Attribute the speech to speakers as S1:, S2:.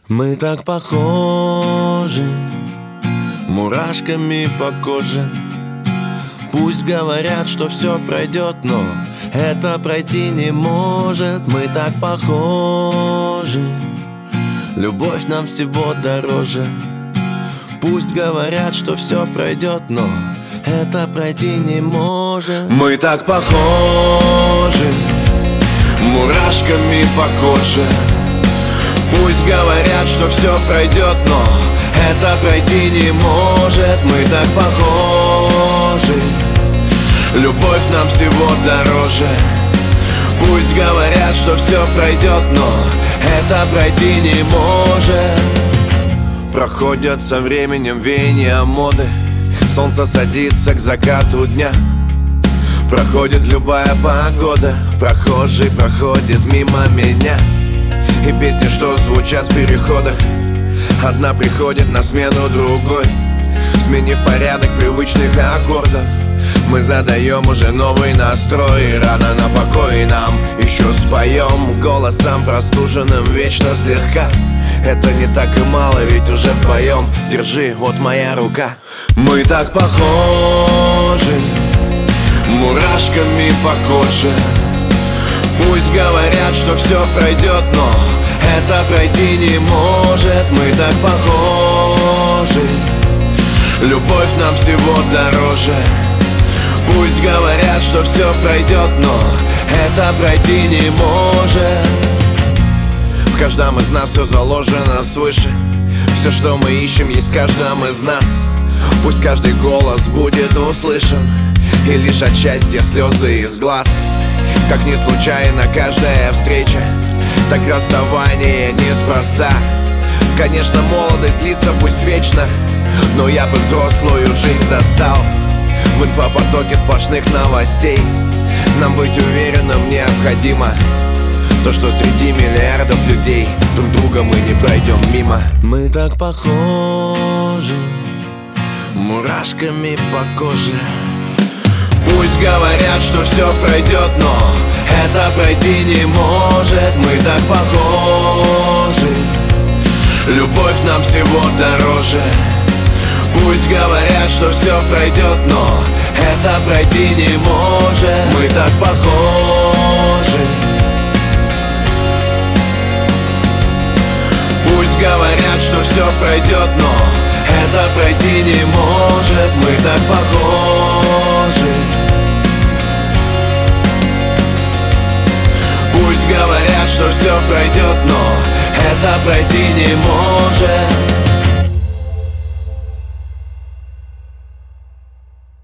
S1: Мы так похожи, мурашками по коже. Пусть говорят, что все пройдет, но это пройти не может. Мы так похожи, любовь нам всего дороже. Пусть говорят, что все пройдет, но это пройти не может. Мы так похожи, мурашками по коже. Пусть говорят, что все пройдет, но это пройти не может. Мы так похожи, любовь нам всего дороже. Пусть говорят, что все пройдет, но это пройти не может. Проходят со временем веяния моды. Солнце садится к закату дня. Проходит любая погода. Прохожий проходит мимо меня. И песни, что звучат в переходах, одна приходит на смену другой, сменив порядок привычных аккордов. Мы задаем уже новый настрой. Рано на покой, нам еще споем голосом простуженным вечно слегка. Это не так и мало, ведь уже вдвоем. Держи, вот моя рука. Мы так похожи, мурашками по коже. Пусть говорят, что все пройдет, но это пройти не может. Мы так похожи, любовь нам всего дороже. Пусть говорят, что все пройдет, но это пройти не может. В каждом из нас все заложено свыше. Все, что мы ищем, есть в каждом из нас. Пусть каждый голос будет услышан, и лишь от счастья слезы из глаз. Как не случайно каждая встреча, так расставание неспроста. Конечно, молодость длится пусть вечно, но я бы взрослую жизнь застал. В инфопотоке сплошных новостей нам быть уверенным необходимо. То, что среди миллиардов людей друг друга мы не пройдем мимо. Мы так похожи, мурашками по коже. Пусть говорят, что все пройдет, но это пройти не может. Мы так похожи, любовь нам всего дороже. Пусть говорят, что все пройдет, но это пройти не может. Мы так похожи. Пусть говорят, что все пройдет, но это пройти не может. Мы так похожи. Пусть говорят, что все пройдет, но это пройти не может.